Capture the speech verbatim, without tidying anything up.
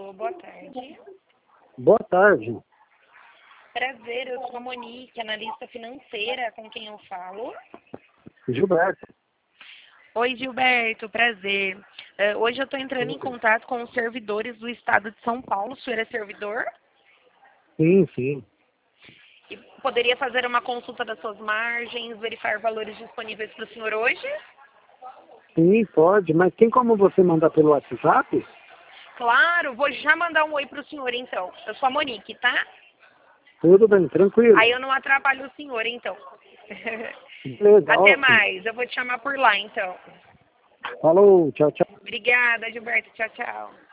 Alô, boa tarde. Boa tarde. Prazer, eu sou a Monique, analista financeira, com quem eu falo. Gilberto. Oi, Gilberto, prazer. Uh, hoje eu estou entrando em contato com os servidores do estado de São Paulo. O senhor é servidor? Sim, sim. E poderia fazer uma consulta das suas margens, verificar valores disponíveis para o senhor hoje? Sim, pode, mas tem como você mandar pelo WhatsApp? Claro, vou já mandar um oi para o senhor então. Eu sou a Monique, tá? Tudo bem, tranquilo. Aí eu não atrapalho o senhor então. Beleza, Até ótimo. mais, eu vou te chamar por lá então. Falou, tchau, tchau. Obrigada, Gilberto. Tchau, tchau.